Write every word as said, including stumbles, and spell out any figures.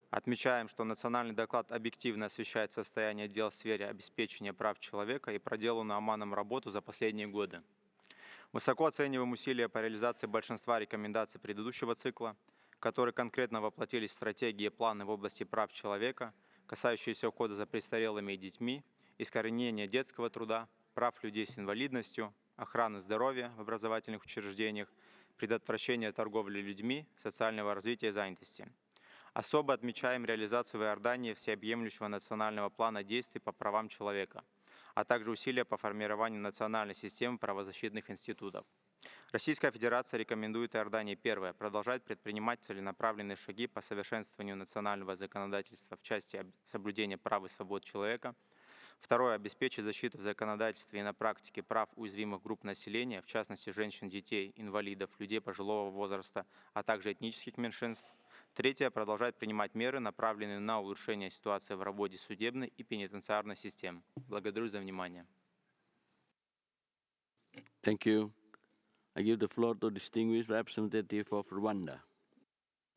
Отмечаем, что национальный доклад объективно освещает состояние дел в сфере обеспечения прав человека и проделанную Оманом работу за последние годы. Высоко оцениваем усилия по реализации большинства рекомендаций предыдущего цикла, которые конкретно воплотились в стратегии и планы в области прав человека, касающиеся ухода за престарелыми и детьми, искоренения детского труда, прав людей с инвалидностью, охраны здоровья в образовательных учреждениях, предотвращения торговли людьми, социального развития и занятости. Особо отмечаем реализацию в Иордании всеобъемлющего национального плана действий по правам человека, а также усилия по формированию национальной системы правозащитных институтов. Российская Федерация рекомендует Иордании первое – продолжать предпринимать целенаправленные шаги по совершенствованию национального законодательства в части об- соблюдения прав и свобод человека. Второе – обеспечить защиту в законодательстве и на практике прав уязвимых групп населения, в частности женщин, детей, инвалидов, людей пожилого возраста, а также этнических меньшинств. Третье – продолжать принимать меры, направленные на улучшение ситуации в работе судебной и пенитенциарной систем. Благодарю за внимание. Thank you. I give the floor to distinguished representative of Rwanda.